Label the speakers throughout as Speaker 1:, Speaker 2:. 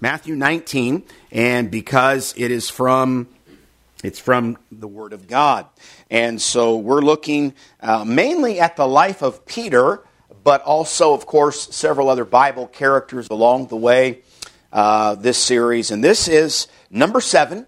Speaker 1: Matthew 19, and because it's from the Word of God. And so we're looking mainly at the life of Peter, but also, of course, several other Bible characters along the way, this series. And this is number seven,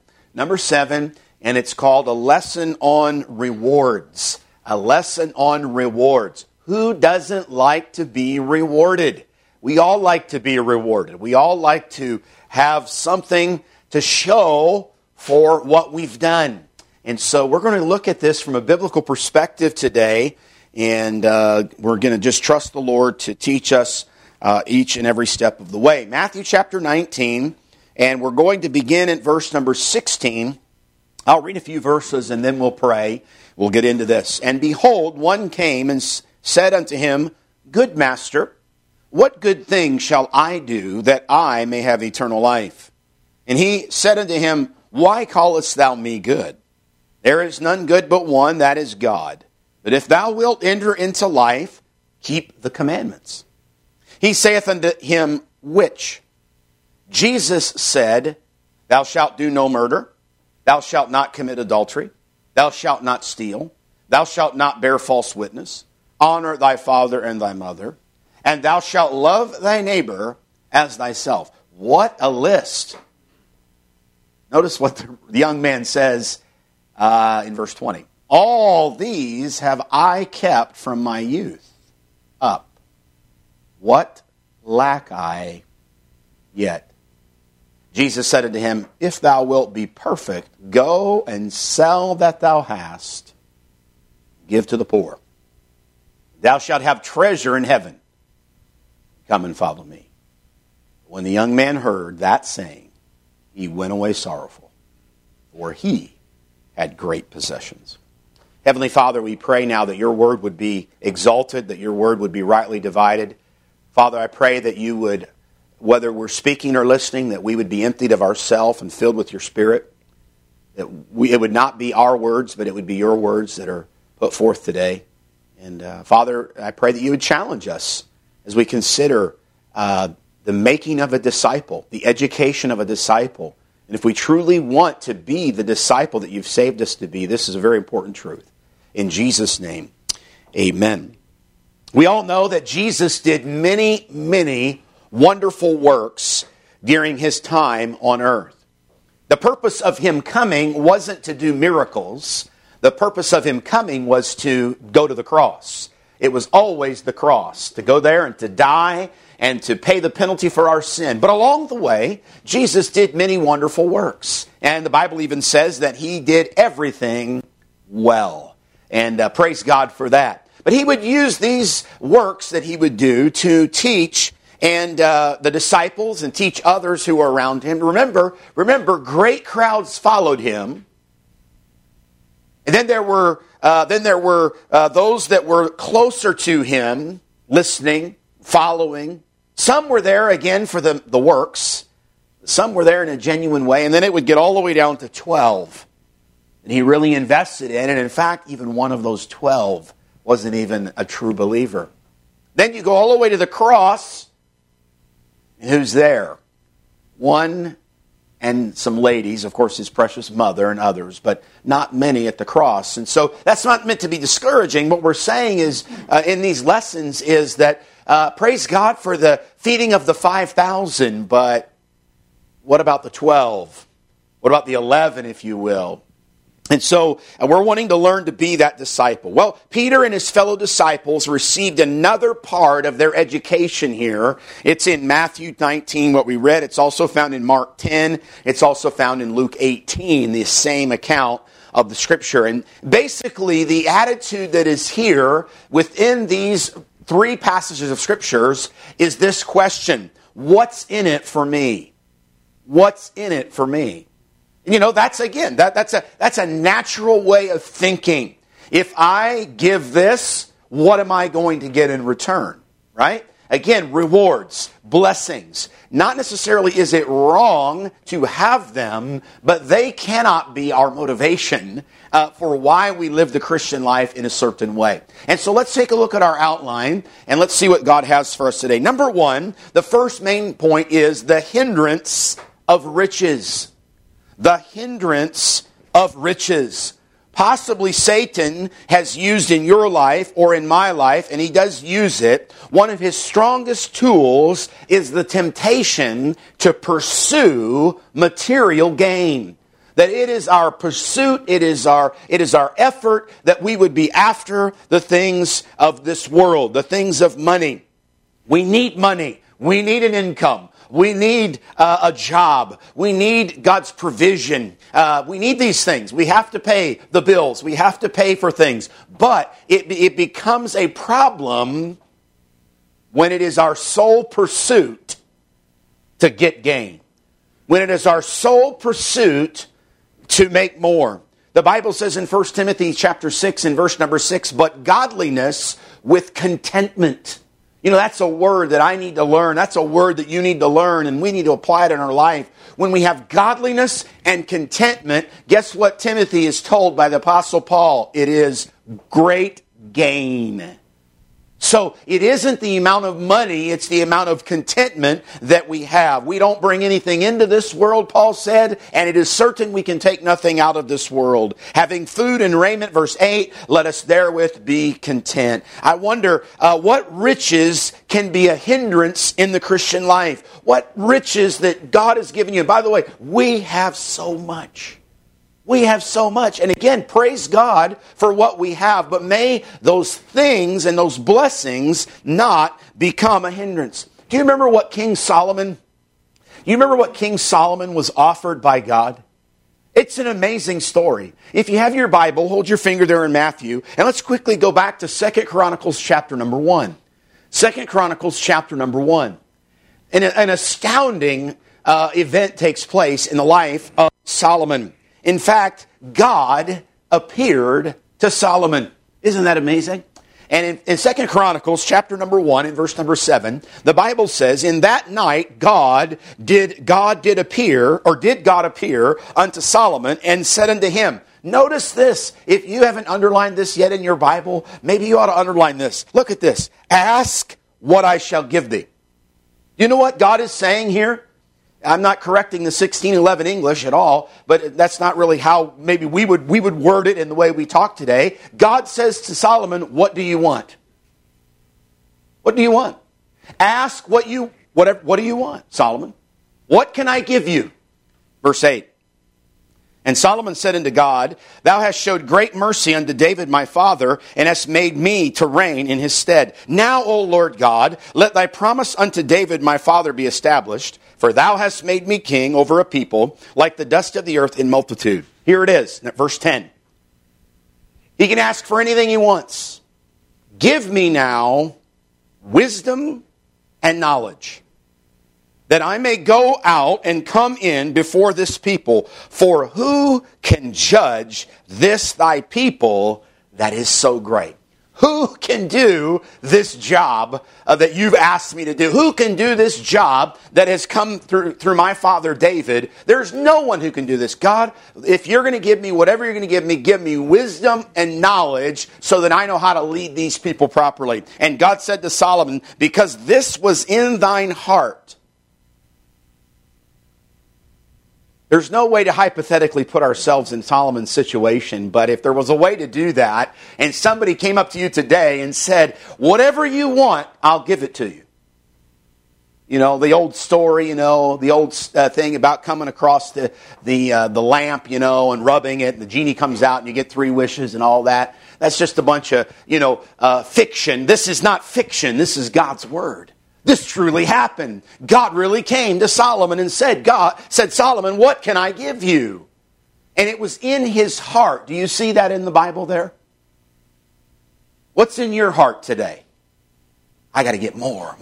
Speaker 1: and it's called A Lesson on Rewards. A Lesson on Rewards. Who doesn't like to be rewarded? We all like to be rewarded. We all like to have something to show for what we've done. And so we're going to look at this from a biblical perspective today, and we're going to just trust the Lord to teach us each and every step of the way. Matthew chapter 19, and we're going to begin at verse number 16. I'll read a few verses and then we'll pray. We'll get into this. And behold, one came and said unto him, Good master, what good thing shall I do that I may have eternal life? And he said unto him, Why callest thou me good? There is none good but one, that is God. But if thou wilt enter into life, keep the commandments. He saith unto him, Which? Jesus said, Thou shalt do no murder, thou shalt not commit adultery, thou shalt not steal, thou shalt not bear false witness, honor thy father and thy mother, and thou shalt love thy neighbor as thyself. What a list. Notice what the young man says in verse 20. All these have I kept from my youth up. What lack I yet? Jesus said unto him, If thou wilt be perfect, go and sell that thou hast, give to the poor. Thou shalt have treasure in heaven. Come and follow me. When the young man heard that saying, he went away sorrowful, for he had great possessions. Heavenly Father, we pray now that your word would be exalted, that your word would be rightly divided. Father, I pray that you would, whether we're speaking or listening, that we would be emptied of ourselves and filled with your Spirit. That it would not be our words, but it would be your words that are put forth today. And Father, I pray that you would challenge us as we consider the making of a disciple, the education of a disciple. And if we truly want to be the disciple that you've saved us to be, this is a very important truth. In Jesus' name, amen. We all know that Jesus did many, many wonderful works during his time on earth. The purpose of him coming wasn't to do miracles. The purpose of him coming was to go to the cross. It was always the cross, to go there and to die and to pay the penalty for our sin. But along the way, Jesus did many wonderful works. And the Bible even says that he did everything well. And praise God for that. But he would use these works that he would do to teach and the disciples and teach others who were around him. Remember, great crowds followed him. And then there were those that were closer to him, listening, following. Some were there, again, for the works. Some were there in a genuine way. And then it would get all the way down to 12. And he really invested in it. And in fact, even one of those 12 wasn't even a true believer. Then you go all the way to the cross. And who's there? One and some ladies, of course, his precious mother and others, but not many at the cross. And so that's not meant to be discouraging. What we're saying is, in these lessons, is that praise God for the feeding of the 5,000, but what about the 12? What about the 11, if you will? And so we're wanting to learn to be that disciple. Well, Peter and his fellow disciples received another part of their education here. It's in Matthew 19, what we read. It's also found in Mark 10. It's also found in Luke 18, the same account of the Scripture. And basically, the attitude that is here within these three passages of Scriptures is this question: what's in it for me? What's in it for me? You know, that's a natural way of thinking. If I give this, what am I going to get in return? Right? Again, rewards, blessings. Not necessarily is it wrong to have them, but they cannot be our motivation for why we live the Christian life in a certain way. And so let's take a look at our outline and let's see what God has for us today. Number one, the first main point is the hindrance of riches. The hindrance of riches. Possibly Satan has used in your life or in my life, and he does use it, one of his strongest tools is the temptation to pursue material gain. That it is our pursuit, it is our effort that we would be after the things of this world, the things of money. We need money. We need an income. We need a job. We need God's provision. We need these things. We have to pay the bills. We have to pay for things. But it becomes a problem when it is our sole pursuit to get gain. When it is our sole pursuit to make more. The Bible says in 1 Timothy chapter 6 and verse number 6, but godliness with contentment. You know, that's a word that I need to learn. That's a word that you need to learn, and we need to apply it in our life. When we have godliness and contentment, guess what Timothy is told by the Apostle Paul? It is great gain. So it isn't the amount of money, it's the amount of contentment that we have. We don't bring anything into this world, Paul said, and it is certain we can take nothing out of this world. Having food and raiment, verse 8, let us therewith be content. I wonder what riches can be a hindrance in the Christian life? What riches that God has given you? By the way, we have so much. We have so much. And again, praise God for what we have. But may those things and those blessings not become a hindrance. Do you remember what King Solomon was offered by God? It's an amazing story. If you have your Bible, hold your finger there in Matthew. And let's quickly go back to 2 Chronicles chapter number 1. 2 Chronicles chapter number 1. And an astounding event takes place in the life of Solomon. In fact, God appeared to Solomon. Isn't that amazing? And in 2 Chronicles chapter number 1 and verse number 7, the Bible says, in that night God did appear unto Solomon and said unto him. Notice this. If you haven't underlined this yet in your Bible, maybe you ought to underline this. Look at this. Ask what I shall give thee. You know what God is saying here? I'm not correcting the 1611 English at all, but that's not really how maybe we would word it in the way we talk today. God says to Solomon, what do you want? What do you want? Ask what do you want, Solomon? What can I give you? Verse 8. And Solomon said unto God, Thou hast showed great mercy unto David my father, and hast made me to reign in his stead. Now, O Lord God, let thy promise unto David my father be established, for thou hast made me king over a people, like the dust of the earth in multitude. Here it is, verse 10. He can ask for anything he wants. Give me now wisdom and knowledge, that I may go out and come in before this people. For who can judge this thy people that is so great? Who can do this job that you've asked me to do? Who can do this job that has come through my father David? There's no one who can do this. God, if you're going to give me whatever you're going to give me wisdom and knowledge so that I know how to lead these people properly. And God said to Solomon, because this was in thine heart. There's no way to hypothetically put ourselves in Solomon's situation, but if there was a way to do that, and somebody came up to you today and said, whatever you want, I'll give it to you. You know, the old story, the old thing about coming across the lamp, and rubbing it, and the genie comes out and you get 3 wishes and all that. That's just a bunch of, fiction. This is not fiction. This is God's Word. This truly happened. God really came to Solomon and said, Solomon, what can I give you? And it was in his heart. Do you see that in the Bible there? What's in your heart today? I got to get more.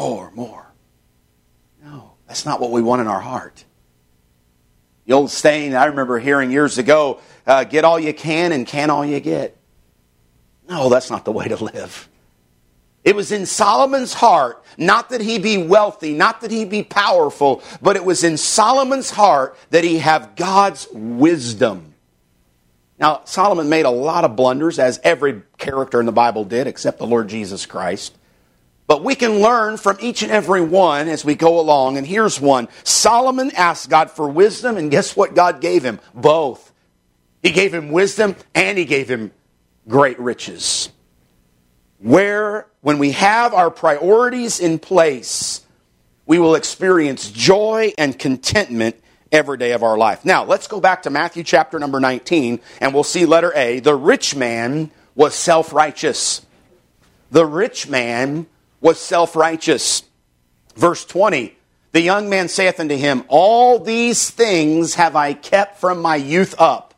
Speaker 1: No, that's not what we want in our heart. The old saying I remember hearing years ago, get all you can and can all you get. No, that's not the way to live. It was in Solomon's heart, not that he be wealthy, not that he be powerful, but it was in Solomon's heart that he have God's wisdom. Now, Solomon made a lot of blunders, as every character in the Bible did, except the Lord Jesus Christ. But we can learn from each and every one as we go along. And here's one. Solomon asked God for wisdom, and guess what God gave him? Both. He gave him wisdom, and he gave him great riches. When we have our priorities in place, we will experience joy and contentment every day of our life. Now, let's go back to Matthew chapter number 19, and we'll see letter A. The rich man was self-righteous. The rich man was self-righteous. Verse 20, the young man saith unto him, all these things have I kept from my youth up.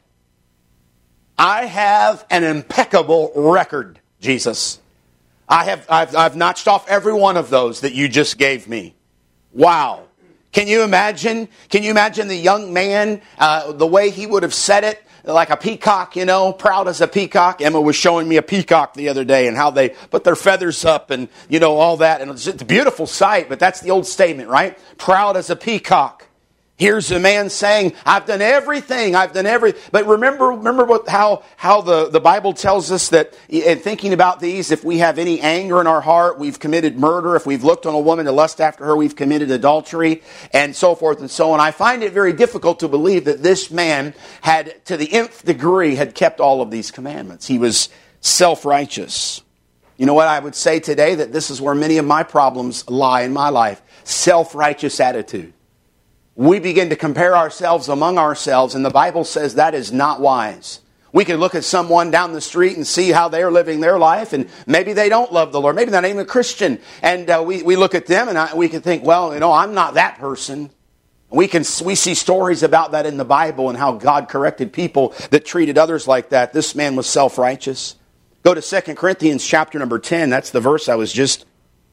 Speaker 1: I have an impeccable record, Jesus. I've notched off every one of those that you just gave me. Wow. Can you imagine? Can you imagine the young man, the way he would have said it? Like a peacock, proud as a peacock. Emma was showing me a peacock the other day and how they put their feathers up and, all that. And it's a beautiful sight, but that's the old statement, right? Proud as a peacock. Here's a man saying, I've done everything. But remember how the Bible tells us that in thinking about these, if we have any anger in our heart, we've committed murder. If we've looked on a woman to lust after her, we've committed adultery, and so forth and so on. I find it very difficult to believe that this man had, to the nth degree, had kept all of these commandments. He was self-righteous. You know what I would say today? That this is where many of my problems lie in my life. Self-righteous attitude. We begin to compare ourselves among ourselves, and the Bible says that is not wise. We can look at someone down the street and see how they're living their life, and maybe they don't love the Lord. Maybe they're not even a Christian. And we look at them, and we can think, well, I'm not that person. We see stories about that in the Bible and how God corrected people that treated others like that. This man was self-righteous. Go to 2 Corinthians chapter number 10. That's the verse I was just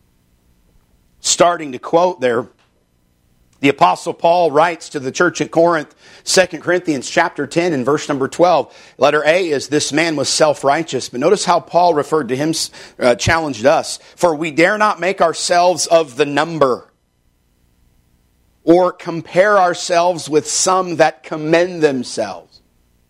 Speaker 1: starting to quote there. The Apostle Paul writes to the church at Corinth, 2 Corinthians chapter 10 and verse number 12. Letter A is, this man was self-righteous. But notice how Paul referred to him, challenged us. For we dare not make ourselves of the number, or compare ourselves with some that commend themselves.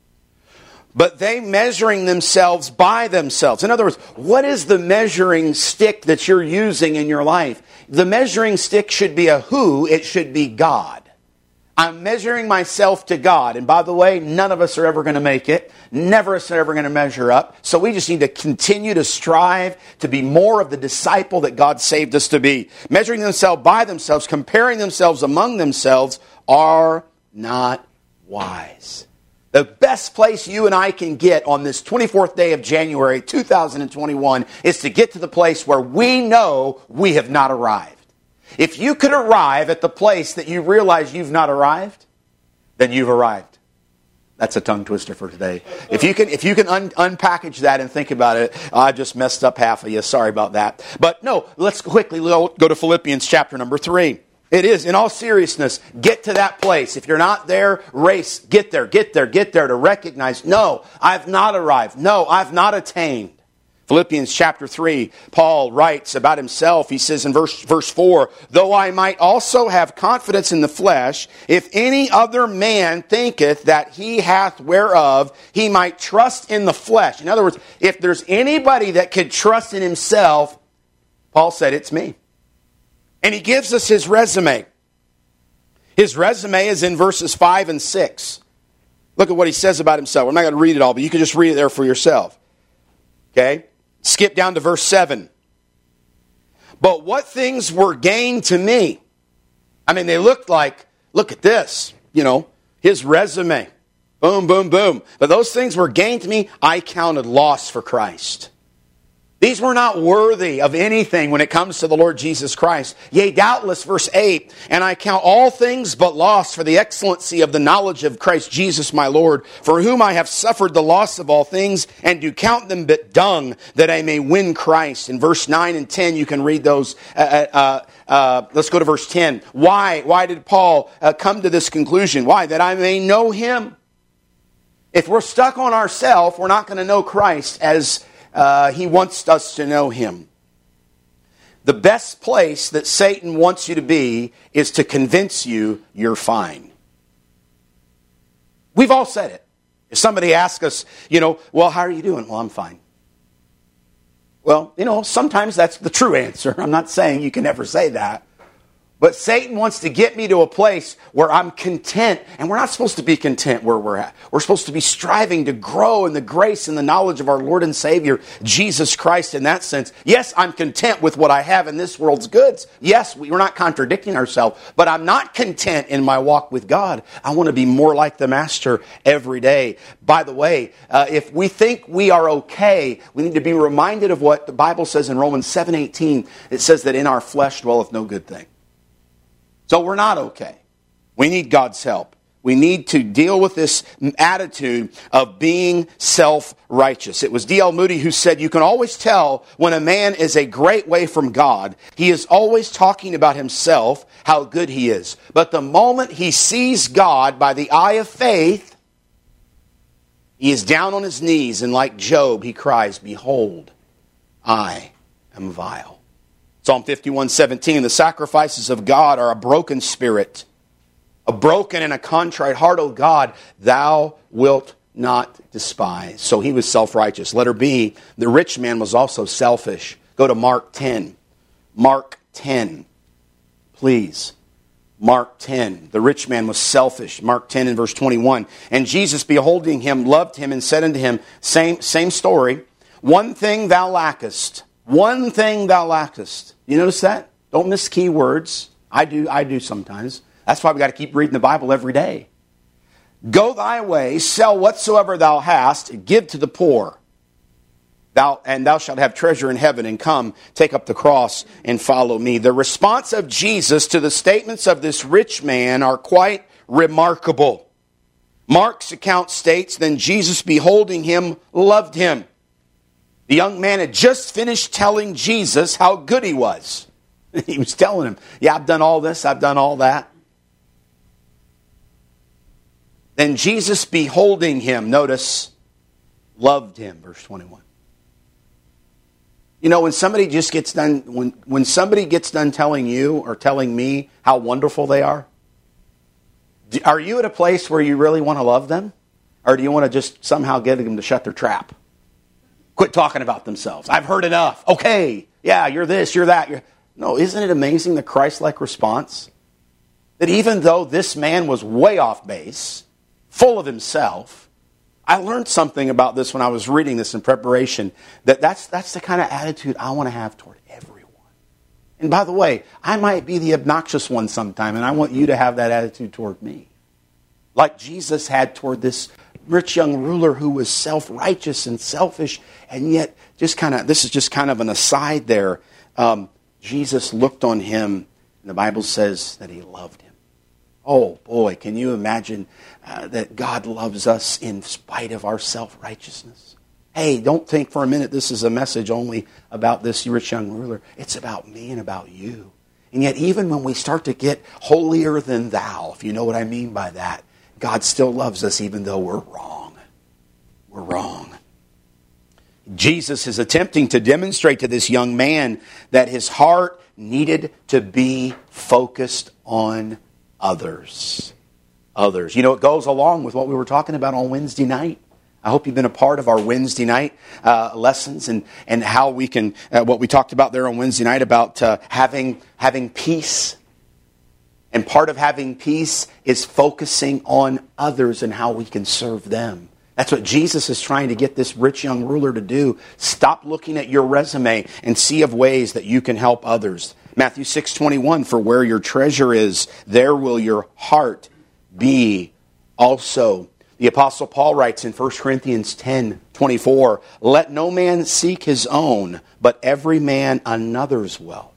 Speaker 1: But they measuring themselves by themselves. In other words, what is the measuring stick that you're using in your life? The measuring stick should be a who, it should be God. I'm measuring myself to God. And by the way, none of us are ever going to make it. Never us are ever going to measure up. So we just need to continue to strive to be more of the disciple that God saved us to be. Measuring themselves by themselves, comparing themselves among themselves, are not wise. The best place you and I can get on this 24th day of January 2021 is to get to the place where we know we have not arrived. If you could arrive at the place that you realize you've not arrived, then you've arrived. That's a tongue twister for today. If you can unpackage that and think about it, I just messed up half of you. Sorry about that. But no, let's quickly go to Philippians chapter number 3. It is, in all seriousness, get to that place. If you're not there, race, get there to recognize, no, I've not arrived. No, I've not attained. Philippians chapter 3, Paul writes about himself. He says in verse 4, though I might also have confidence in the flesh, if any other man thinketh that he hath whereof he might trust in the flesh. In other words, if there's anybody that could trust in himself, Paul said, it's me. And he gives us his resume. His resume is in verses 5 and 6. Look at what he says about himself. I'm not going to read it all, but you can just read it there for yourself. Okay? Skip down to verse 7. But what things were gained to me? I mean, they looked like, look at this, his resume. Boom, boom, boom. But those things were gained to me, I counted loss for Christ. These were not worthy of anything when it comes to the Lord Jesus Christ. Yea, doubtless, verse 8, and I count all things but loss for the excellency of the knowledge of Christ Jesus my Lord, for whom I have suffered the loss of all things, and do count them but dung, that I may win Christ. In verse 9 and 10, you can read those. Let's go to verse 10. Why did Paul come to this conclusion? Why? That I may know Him. If we're stuck on ourselves, we're not going to know Christ as He wants us to know Him. The best place that Satan wants you to be is to convince you you're fine. We've all said it. If somebody asks us, well, how are you doing? Well, I'm fine. Well, sometimes that's the true answer. I'm not saying you can never say that. But Satan wants to get me to a place where I'm content. And we're not supposed to be content where we're at. We're supposed to be striving to grow in the grace and the knowledge of our Lord and Savior, Jesus Christ, in that sense. Yes, I'm content with what I have in this world's goods. Yes, we're not contradicting ourselves. But I'm not content in my walk with God. I want to be more like the Master every day. By the way, if we think we are okay, we need to be reminded of what the Bible says in Romans 7:18. It says that in our flesh dwelleth no good thing. So we're not okay. We need God's help. We need to deal with this attitude of being self-righteous. It was D.L. Moody who said, you can always tell when a man is a great way from God. He is always talking about himself, how good he is. But the moment he sees God by the eye of faith, he is down on his knees, and like Job, he cries, behold, I am vile. Psalm 51:17, the sacrifices of God are a broken spirit, a broken and a contrite heart, O God, thou wilt not despise. So he was self-righteous. Letter B, the rich man was also selfish. Go to Mark 10. Mark 10, please. Mark 10. The rich man was selfish. Mark 10 and verse 21. And Jesus, beholding him, loved him and said unto him, same story, one thing thou lackest. One thing thou lackest. You notice that? Don't miss key words. I do sometimes. That's why we got to keep reading the Bible every day. Go thy way, sell whatsoever thou hast, give to the poor. Thou shalt have treasure in heaven, and come, take up the cross, and follow me. The response of Jesus to the statements of this rich man are quite remarkable. Mark's account states, then Jesus, beholding him, loved him. The young man had just finished telling Jesus how good he was. He was telling him, yeah, I've done all this, I've done all that. Then Jesus, beholding him, notice, loved him, verse 21. When somebody just gets done, when somebody gets done telling you or telling me how wonderful they are you at a place where you really want to love them? Or do you want to just somehow get them to shut their trap? Quit talking about themselves. I've heard enough. Okay, yeah, you're this, you're that. No, isn't it amazing the Christ-like response? That even though this man was way off base, full of himself, I learned something about this when I was reading this in preparation, that's the kind of attitude I want to have toward everyone. And by the way, I might be the obnoxious one sometime, and I want you to have that attitude toward me. Like Jesus had toward this rich young ruler who was self-righteous and selfish, and yet this is just kind of an aside there. Jesus looked on him, and the Bible says that he loved him. Oh boy, can you imagine that God loves us in spite of our self-righteousness? Hey, don't think for a minute this is a message only about this rich young ruler. It's about me and about you. And yet even when we start to get holier than thou, if you know what I mean by that, God still loves us even though we're wrong. We're wrong. Jesus is attempting to demonstrate to this young man that his heart needed to be focused on others. Others. It goes along with what we were talking about on Wednesday night. I hope you've been a part of our Wednesday night lessons and how we can, what we talked about there on Wednesday night about having peace. And part of having peace is focusing on others and how we can serve them. That's what Jesus is trying to get this rich young ruler to do. Stop looking at your resume and see of ways that you can help others. Matthew 6:21, for where your treasure is, there will your heart be also. The Apostle Paul writes in 1 Corinthians 10:24, let no man seek his own, but every man another's wealth.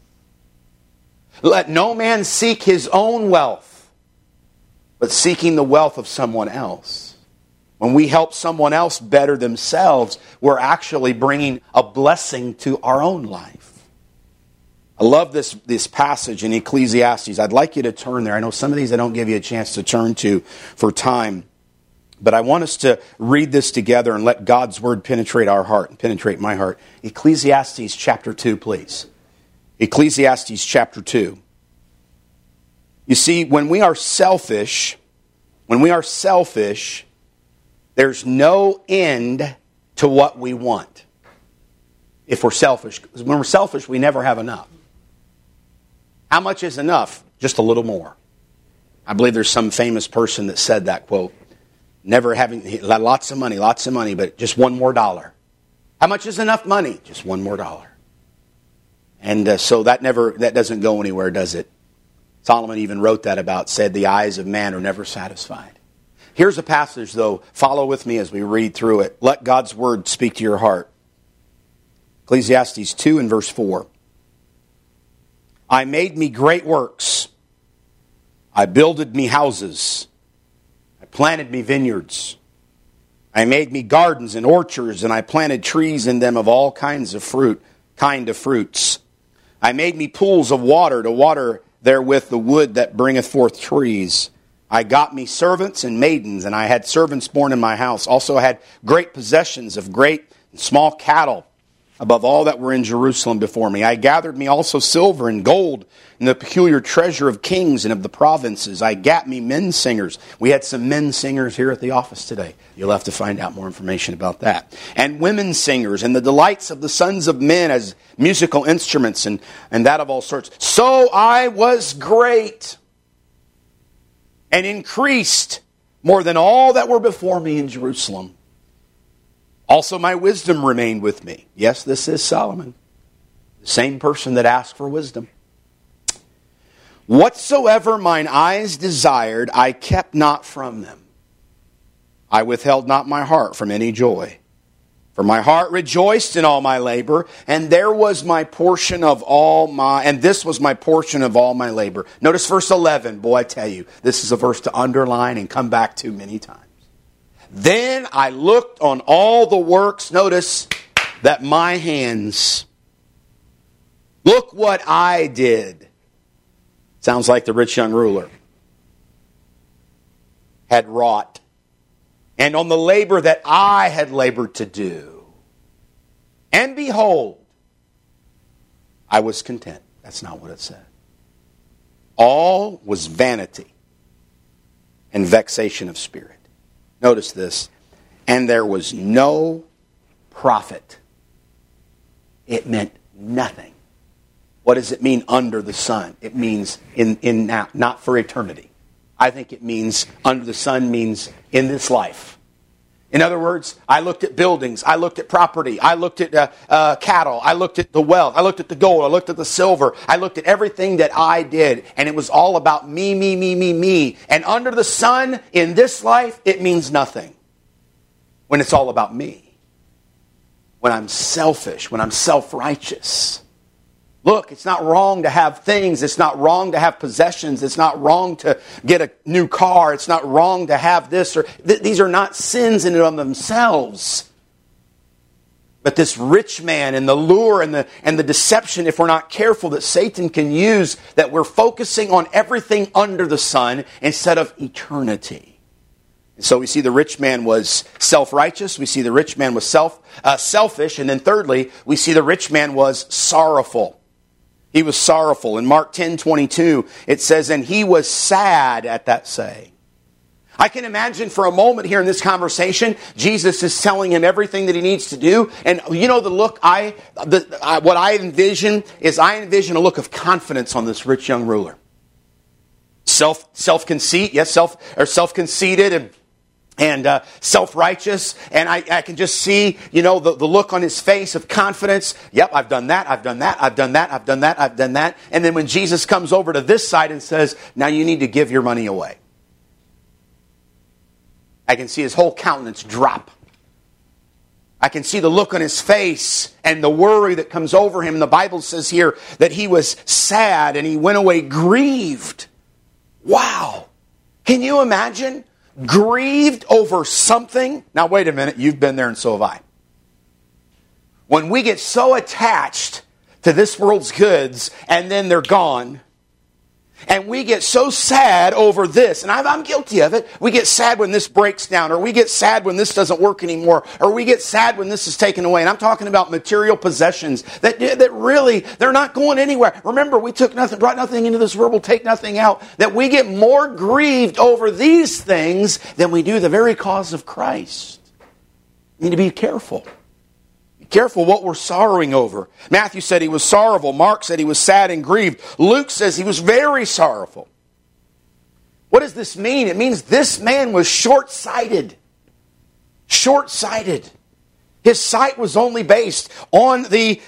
Speaker 1: Let no man seek his own wealth, but seeking the wealth of someone else. When we help someone else better themselves, we're actually bringing a blessing to our own life. I love this passage in Ecclesiastes. I'd like you to turn there. I know some of these I don't give you a chance to turn to for time. But I want us to read this together and let God's word penetrate our heart and penetrate my heart. Ecclesiastes chapter 2, please. Ecclesiastes chapter 2. You see, when we are selfish, there's no end to what we want. If we're selfish. Because when we're selfish, we never have enough. How much is enough? Just a little more. I believe there's some famous person that said that quote. Never having, lots of money, but just one more dollar. How much is enough money? Just one more dollar. And so that doesn't go anywhere, does it? Solomon even wrote that said the eyes of man are never satisfied. Here's a passage, though. Follow with me as we read through it. Let God's word speak to your heart. Ecclesiastes 2 and verse 4. I made me great works. I builded me houses. I planted me vineyards. I made me gardens and orchards, and I planted trees in them of all kinds of fruits. I made me pools of water to water therewith the wood that bringeth forth trees. I got me servants and maidens, and I had servants born in my house. Also I had great possessions of great and small cattle, above all that were in Jerusalem before me. I gathered me also silver and gold, and the peculiar treasure of kings and of the provinces. I gat me men singers. We had some men singers here at the office today. You'll have to find out more information about that. And women singers, and the delights of the sons of men as musical instruments, and that of all sorts. So I was great, and increased more than all that were before me in Jerusalem. Also my wisdom remained with me. Yes, this is Solomon, the same person that asked for wisdom. Whatsoever mine eyes desired, I kept not from them. I withheld not my heart from any joy. For my heart rejoiced in all my labor, and this was my portion of all my labor. Notice verse 11. Boy, I tell you, this is a verse to underline and come back to many times. Then I looked on all the works, notice, that my hands, look what I did. Sounds like the rich young ruler had wrought. And on the labor that I had labored to do. And behold, I was content. That's not what it said. All was vanity and vexation of spirit. Notice this. And there was no profit. It meant nothing. What does it mean under the sun? It means in now, not for eternity. I think it means under the sun means in this life. In other words, I looked at buildings, I looked at property, I looked at cattle, I looked at the wealth, I looked at the gold, I looked at the silver, I looked at everything that I did, and it was all about me, me, me, me, me. And under the sun, in this life, it means nothing. When it's all about me. When I'm selfish, when I'm self-righteous. Look, it's not wrong to have things. It's not wrong to have possessions. It's not wrong to get a new car. It's not wrong to have this. Or these are not sins in and of themselves. But this rich man and the lure and the deception, if we're not careful, that Satan can use, that we're focusing on everything under the sun instead of eternity. And so we see the rich man was self-righteous. We see the rich man was selfish. And then thirdly, we see the rich man was sorrowful. He was sorrowful. In Mark 10:22, it says, and he was sad at that saying. I can imagine for a moment here in this conversation, Jesus is telling him everything that he needs to do. And you know the look what I envision is a look of confidence on this rich young ruler. Self-conceit, yes, self-conceited and self-righteous, and I can just see, the look on his face of confidence. Yep, I've done that, I've done that, I've done that, I've done that, I've done that. And then when Jesus comes over to this side and says, now you need to give your money away. I can see his whole countenance drop. I can see the look on his face and the worry that comes over him. And the Bible says here that he was sad and he went away grieved. Wow. Can you imagine? Grieved over something. Now wait a minute, you've been there and so have I. When we get so attached to this world's goods and then they're gone, And we get so sad over this, and I'm guilty of it. We get sad when this breaks down, or we get sad when this doesn't work anymore, or we get sad when this is taken away. And I'm talking about material possessions that really, they're not going anywhere. Remember, we brought nothing into this world, we'll take nothing out. That we get more grieved over these things than we do the very cause of Christ. We need to be careful. Careful what we're sorrowing over. Matthew said he was sorrowful. Mark said he was sad and grieved. Luke says he was very sorrowful. What does this mean? It means this man was short-sighted. Short-sighted. His sight was only based on the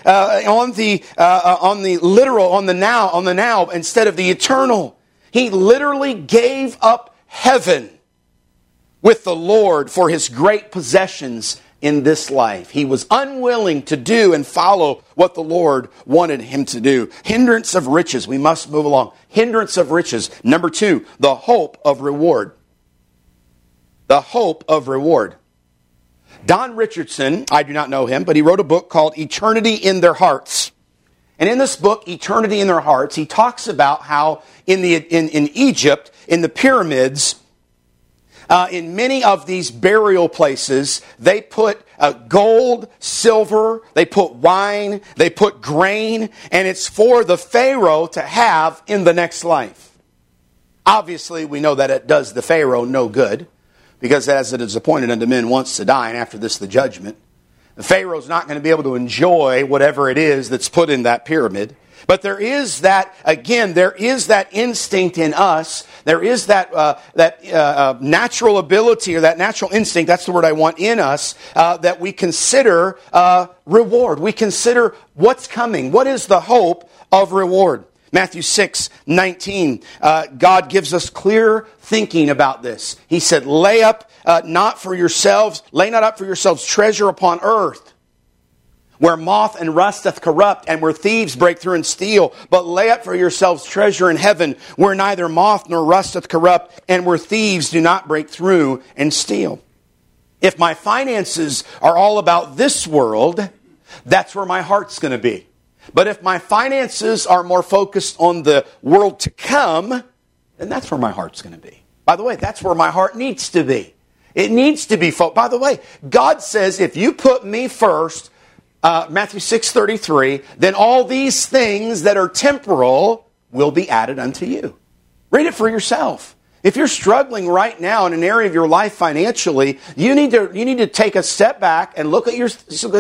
Speaker 1: literal, on the now, instead of the eternal. He literally gave up heaven with the Lord for his great possessions in this life. He was unwilling to do and follow what the Lord wanted him to do. Hindrance of riches. We must move along. Hindrance of riches. Number 2, the hope of reward. The hope of reward. Don Richardson, I do not know him, but he wrote a book called Eternity in Their Hearts. And in this book, Eternity in Their Hearts, he talks about how in Egypt, in the pyramids, in many of these burial places, they put gold, silver, they put wine, they put grain, and it's for the Pharaoh to have in the next life. Obviously, we know that it does the Pharaoh no good, because as it is appointed unto men once to die, and after this the judgment. The Pharaoh's not going to be able to enjoy whatever it is that's put in that pyramid. But there is that instinct in us. There is that natural ability, or that natural instinct, that's the word I want, in us, that we consider reward. We consider what's coming. What is the hope of reward? Matthew 6:19, God gives us clear thinking about this. He said, lay not up for yourselves treasure upon earth, where moth and rust doth corrupt, and where thieves break through and steal. But lay up for yourselves treasure in heaven, where neither moth nor rust doth corrupt, and where thieves do not break through and steal. If my finances are all about this world, that's where my heart's going to be. But if my finances are more focused on the world to come, then that's where my heart's going to be. By the way, that's where my heart needs to be. It needs to be focused. By the way, God says, if you put me first, Matthew 6:33, then all these things that are temporal will be added unto you. Read it for yourself. If you're struggling right now in an area of your life financially, you need to take a step back and look at your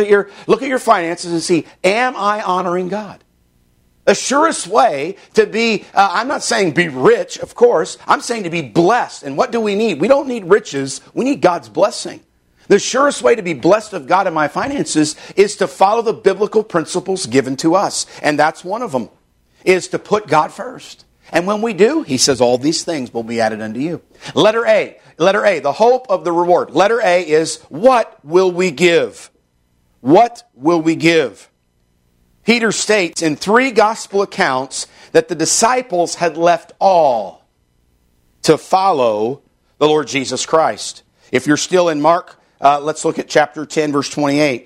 Speaker 1: finances and see, am I honoring God? The surest way to be, I'm not saying be rich, of course. I'm saying to be blessed. And what do we need? We don't need riches. We need God's blessing. The surest way to be blessed of God in my finances is to follow the biblical principles given to us. And that's one of them, is to put God first. And when we do, he says all these things will be added unto you. Letter A, the hope of the reward. Letter A is, what will we give? What will we give? Peter states in 3 gospel accounts that the disciples had left all to follow the Lord Jesus Christ. If you're still in Mark, let's look at chapter 10, verse 28.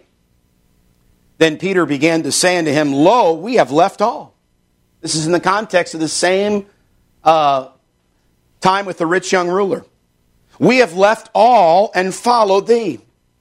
Speaker 1: Then Peter began to say unto him, lo, we have left all. This is in the context of the same time with the rich young ruler. We have left all and followed thee.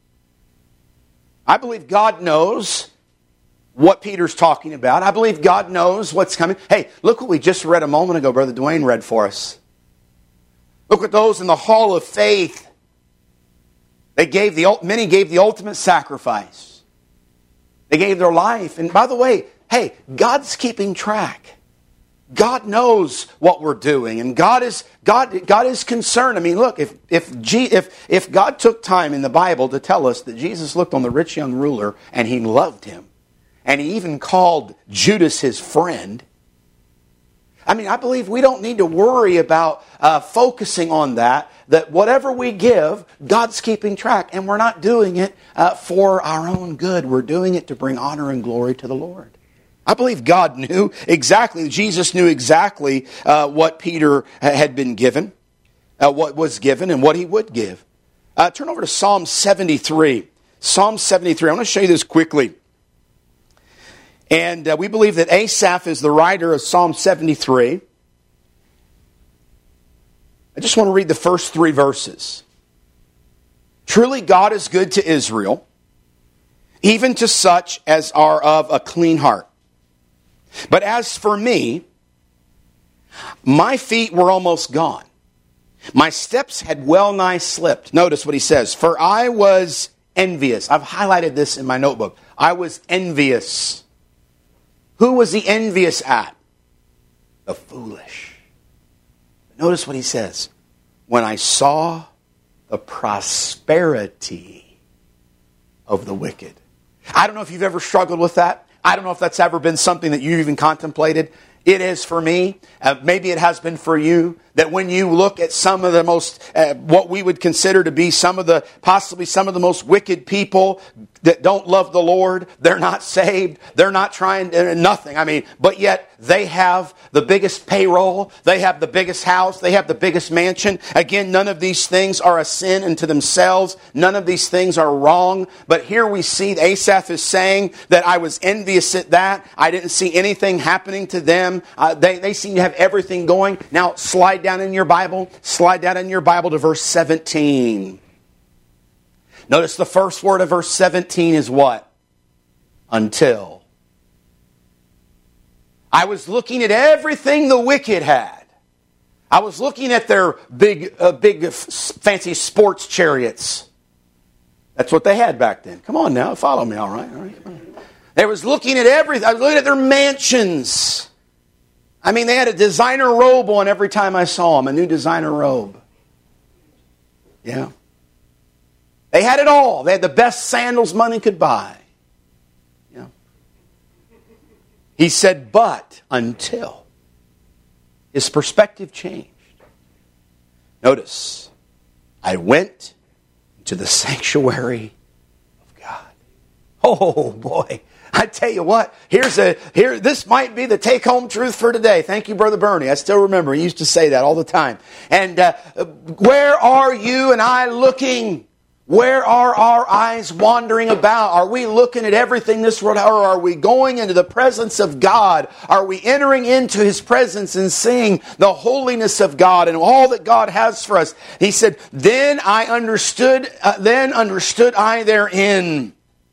Speaker 1: I believe God knows what Peter's talking about. I believe God knows what's coming. Hey, look what we just read a moment ago, Brother Dwayne read for us. Look at those in the hall of faith. Many gave the ultimate sacrifice. They gave their life. And by the way, hey, God's keeping track. God knows what we're doing, and God is concerned. I mean, look, if God took time in the Bible to tell us that Jesus looked on the rich young ruler and he loved him, and he even called Judas his friend, I mean, I believe we don't need to worry about focusing on that whatever we give, God's keeping track, and we're not doing it for our own good. We're doing it to bring honor and glory to the Lord. I believe God knew exactly, Jesus knew exactly what Peter had been given, what was given, and what he would give. Turn over to Psalm 73. Psalm 73. I want to show you this quickly. And we believe that Asaph is the writer of Psalm 73. I just want to read the first 3 verses. Truly God is good to Israel, even to such as are of a clean heart. But as for me, my feet were almost gone. My steps had well nigh slipped. Notice what he says. For I was envious. I've highlighted this in my notebook. I was envious. Who was he envious at? The foolish. Notice what he says. When I saw the prosperity of the wicked. I don't know if you've ever struggled with that. I don't know if that's ever been something that you even contemplated. It is for me. Maybe it has been for you. That when you look at some of the most, what we would consider to be possibly some of the most wicked people that don't love the Lord, they're not saved, they're not trying, nothing. But yet they have the biggest payroll, they have the biggest house, they have the biggest mansion. Again, none of these things are a sin unto themselves. None of these things are wrong. But here we see Asaph is saying that I was envious at that. I didn't see anything happening to them. They seem to have everything going. Now, slide down in your Bible to verse 17. Notice the first word of verse 17 is what? Until. I was looking at everything the wicked had. I was looking at their big fancy sports chariots. That's what they had back then. Come on now, follow me, all right? They was looking at everything. I was looking at their mansions. They had a designer robe on every time I saw them, a new designer robe. Yeah. They had it all. They had the best sandals money could buy. Yeah. He said, but until his perspective changed. Notice, I went to the sanctuary of God. Oh boy. I tell you what, this might be the take-home truth for today. Thank you, Brother Bernie. I still remember. He used to say that all the time. And where are you and I looking? Where are our eyes wandering about? Are we looking at everything this world, or are we going into the presence of God? Are we entering into His presence and seeing the holiness of God and all that God has for us? He said, then understood I therein.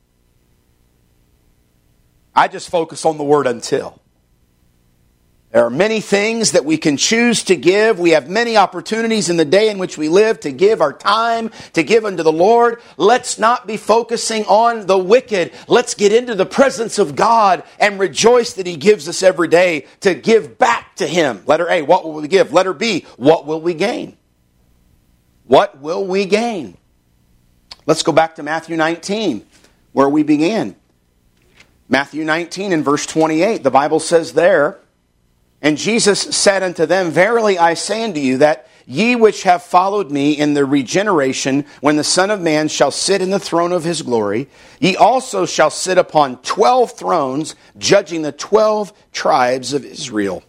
Speaker 1: I just focus on the word until. There are many things that we can choose to give. We have many opportunities in the day in which we live to give our time, to give unto the Lord. Let's not be focusing on the wicked. Let's get into the presence of God and rejoice that He gives us every day to give back to Him. Letter A, what will we give? Letter B, what will we gain? What will we gain? Let's go back to Matthew 19, where we began. Matthew 19 and verse 28, the Bible says there, and Jesus said unto them, verily I say unto you, that ye which have followed me in the regeneration, when the Son of Man shall sit in the throne of His glory, ye also shall sit upon 12 thrones, judging the 12 tribes of Israel.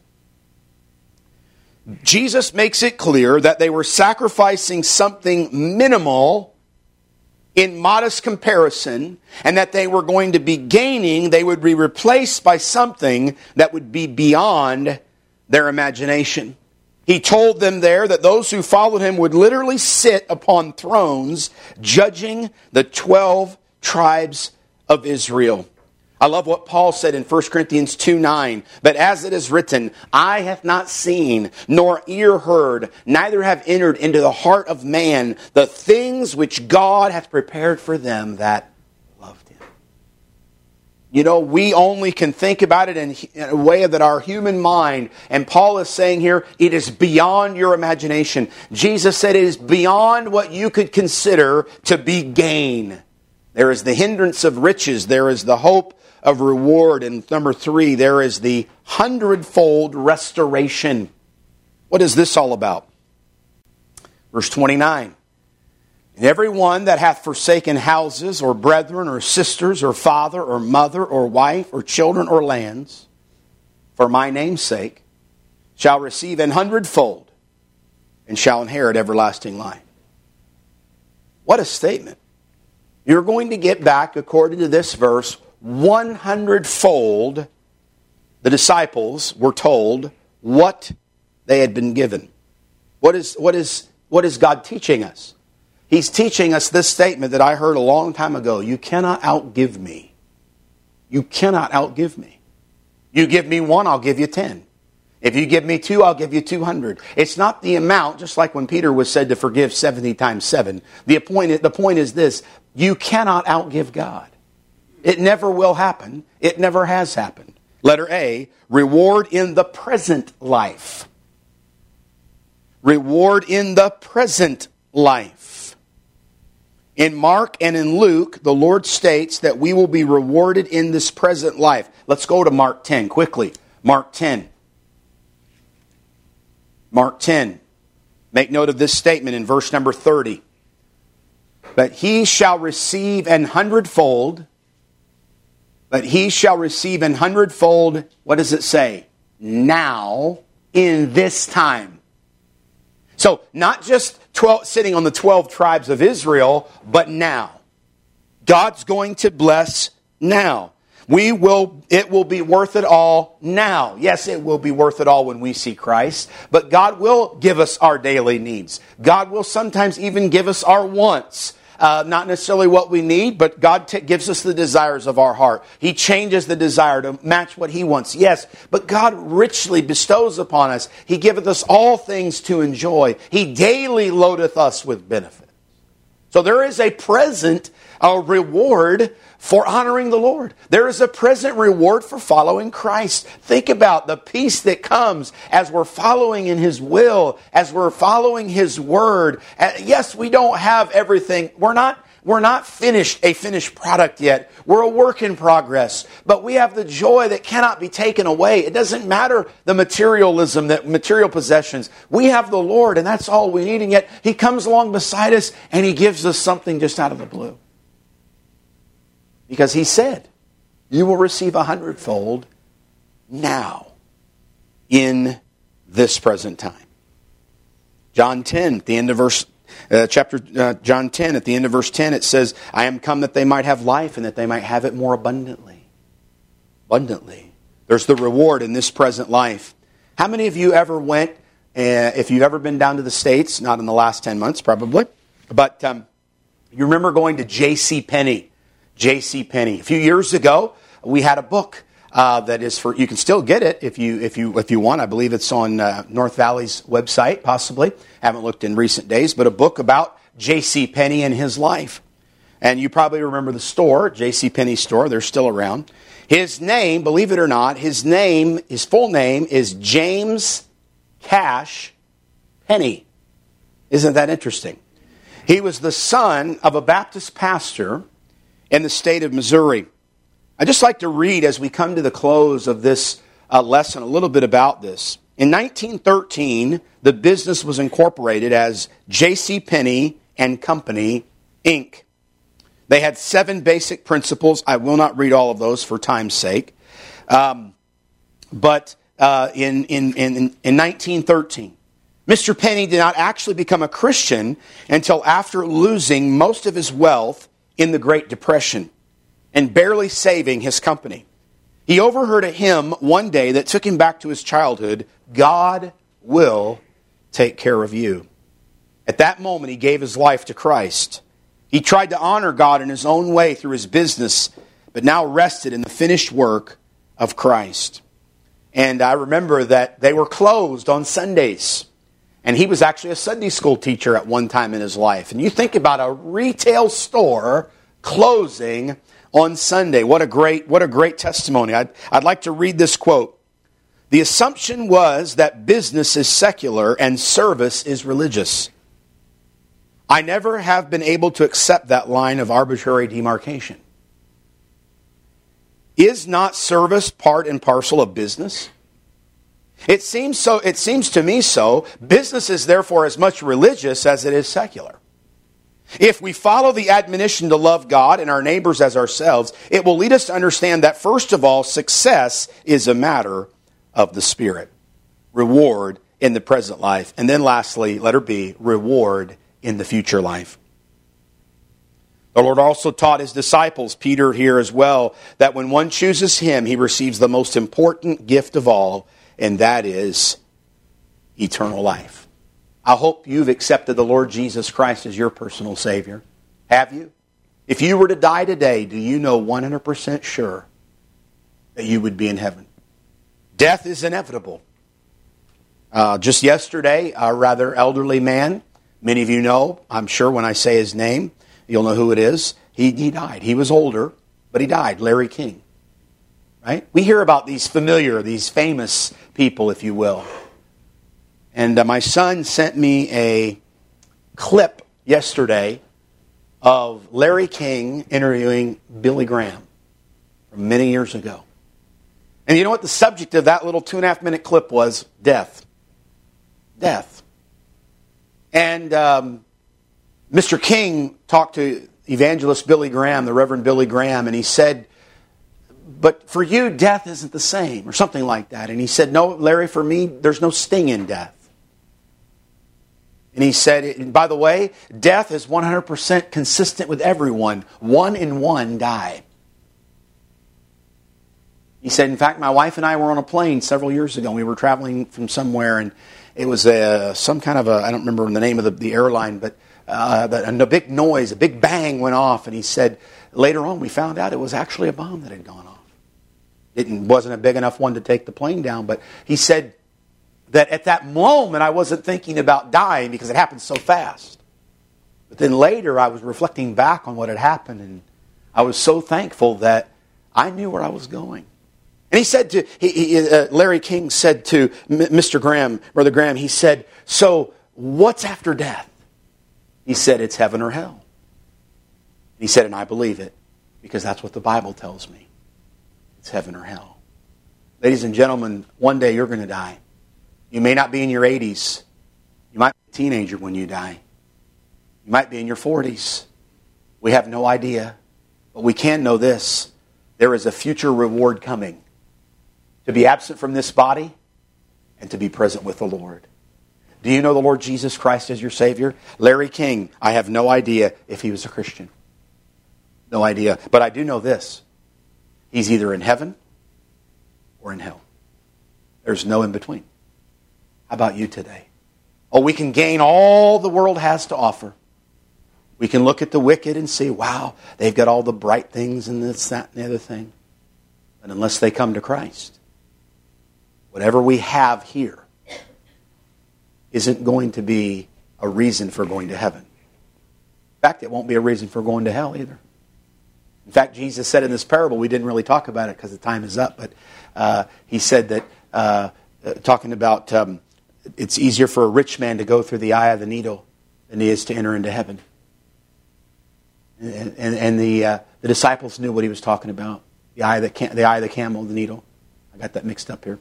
Speaker 1: Jesus makes it clear that they were sacrificing something minimal in modest comparison, and that they were going to be gaining, they would be replaced by something that would be beyond their imagination. He told them there that those who followed Him would literally sit upon thrones judging the 12 tribes of Israel. I love what Paul said in 1 Corinthians 2:9. But as it is written, eye hath not seen, nor ear heard, neither have entered into the heart of man the things which God hath prepared for them that loved Him. We only can think about it in a way that our human mind, and Paul is saying here, it is beyond your imagination. Jesus said it is beyond what you could consider to be gain. There is the hindrance of riches. There is the hope of reward. And number 3, there is the 100-fold restoration. What is this all about? Verse 29. And every one that hath forsaken houses, or brethren, or sisters, or father, or mother, or wife, or children, or lands, for my name's sake, shall receive 100-fold, and shall inherit everlasting life. What a statement. You're going to get back, according to this verse, 100-fold. The disciples were told what they had been given. What is God teaching us? He's teaching us this statement that I heard a long time ago. You cannot outgive me. You cannot outgive me. You give me 1, I'll give you 10. If you give me 2, I'll give you 200. It's not the amount, just like when Peter was said to forgive 70 times 7. The point is this: you cannot outgive God. It never will happen. It never has happened. Letter A, reward in the present life. Reward in the present life. In Mark and in Luke, the Lord states that we will be rewarded in this present life. Let's go to Mark 10 quickly. Mark 10. Mark 10. Make note of this statement in verse number 30. But he shall receive an hundredfold. But he shall receive an hundredfold, what does it say? Now, in this time. So, not just sitting on the 12 tribes of Israel, but now. God's going to bless now. It will be worth it all now. Yes, it will be worth it all when we see Christ, but God will give us our daily needs. God will sometimes even give us our wants. Not necessarily what we need, but God gives us the desires of our heart. He changes the desire to match what He wants. Yes, but God richly bestows upon us. He giveth us all things to enjoy. He daily loadeth us with benefits. So there is a present reward for honoring the Lord. There is a present reward for following Christ. Think about the peace that comes as we're following in His will, as we're following His word. Yes, we don't have everything. We're not finished, a finished product yet. We're a work in progress. But we have the joy that cannot be taken away. It doesn't matter the materialism, the material possessions. We have the Lord, and that's all we need. And yet He comes along beside us, and He gives us something just out of the blue. Because He said, you will receive 100-fold now, in this present time. John 10, at the end of John 10, at the end of verse 10, it says, I am come that they might have life and that they might have it more abundantly. Abundantly. There's the reward in this present life. How many of you ever went, if you've ever been down to the States, not in the last 10 months probably, but you remember going to J.C. Penney. J.C. Penney. A few years ago, we had a book that is for, you can still get it if you want. I believe it's on North Valley's website, possibly. Haven't looked in recent days, but a book about J.C. Penney and his life. And you probably remember the store, J.C. Penney store. They're still around. His name, believe it or not, his full name is James Cash Penney. Isn't that interesting? He was the son of a Baptist pastor in the state of Missouri. I'd just like to read, as we come to the close of this lesson, a little bit about this. In 1913, the business was incorporated as J.C. Penney and Company, Inc. They had 7 basic principles. I will not read all of those for time's sake. But in 1913, Mr. Penney did not actually become a Christian until after losing most of his wealth in the Great Depression and barely saving his company. He overheard a hymn one day that took him back to his childhood. God will take care of you. At that moment, he gave his life to Christ. He tried to honor God in his own way through his business, but now rested in the finished work of Christ. And I remember that they were closed on Sundays. And he was actually a Sunday school teacher at one time in his life. And you think about a retail store closing on Sunday. What a great testimony. I'd like to read this quote. The assumption was that business is secular and service is religious. I never have been able to accept that line of arbitrary demarcation. Is not service part and parcel of business? It seems to me so. Business is therefore as much religious as it is secular. If we follow the admonition to love God and our neighbors as ourselves, it will lead us to understand that, first of all, success is a matter of the Spirit. Reward in the present life. And then lastly, letter B, reward in the future life. The Lord also taught His disciples, Peter here as well, that when one chooses Him, he receives the most important gift of all, and that is eternal life. I hope you've accepted the Lord Jesus Christ as your personal Savior. Have you? If you were to die today, do you know 100% sure that you would be in heaven? Death is inevitable. Just yesterday, a rather elderly man, many of you know, I'm sure when I say his name, you'll know who it is. He died. He was older, but he died. Larry King. Right? We hear about these familiar, these famous people, if you will. And my son sent me a clip yesterday of Larry King interviewing Billy Graham from many years ago. And you know what the subject of that little 2.5-minute clip was? Death. Death. And Mr. King talked to evangelist Billy Graham, the Reverend Billy Graham, and he said, but for you, death isn't the same, or something like that. And he said, no, Larry, for me, there's no sting in death. And he said, and by the way, death is 100% consistent with everyone. 1 in 1 die. He said, in fact, my wife and I were on a plane several years ago. We were traveling from somewhere, and it was some kind of I don't remember the name of the airline, but a big noise, a big bang went off. And he said, later on we found out it was actually a bomb that had gone off. It wasn't a big enough one to take the plane down, but he said that at that moment I wasn't thinking about dying because it happened so fast. But then later I was reflecting back on what had happened, and I was so thankful that I knew where I was going. And he said to, Larry King said to Mr. Graham, Brother Graham, he said, so what's after death? He said, it's heaven or hell. He said, and I believe it because that's what the Bible tells me. It's heaven or hell. Ladies and gentlemen, one day you're going to die. You may not be in your 80s. You might be a teenager when you die. You might be in your 40s. We have no idea. But we can know this. There is a future reward coming. To be absent from this body and to be present with the Lord. Do you know the Lord Jesus Christ as your Savior? Larry King, I have no idea if he was a Christian. No idea. But I do know this. He's either in heaven or in hell. There's no in between. How about you today? Oh, we can gain all the world has to offer. We can look at the wicked and see, wow, they've got all the bright things and this, that, and the other thing. But unless they come to Christ, whatever we have here isn't going to be a reason for going to heaven. In fact, it won't be a reason for going to hell either. In fact, Jesus said in this parable, we didn't really talk about it because the time is up, but he said that, talking about it's easier for a rich man to go through the eye of the needle than it is to enter into heaven. And the disciples knew what he was talking about. The eye of the camel, the needle. I got that mixed up here.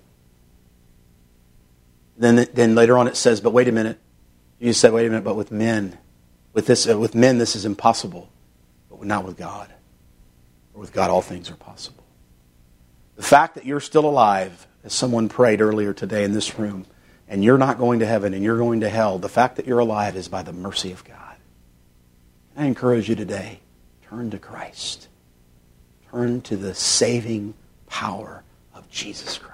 Speaker 1: Then later on it says, but wait a minute. Jesus said, wait a minute, but with men, with men this is impossible, but not with God. For with God all things are possible. The fact that you're still alive, as someone prayed earlier today in this room, and you're not going to heaven and you're going to hell, the fact that you're alive is by the mercy of God. I encourage you today, turn to Christ. Turn to the saving power of Jesus Christ.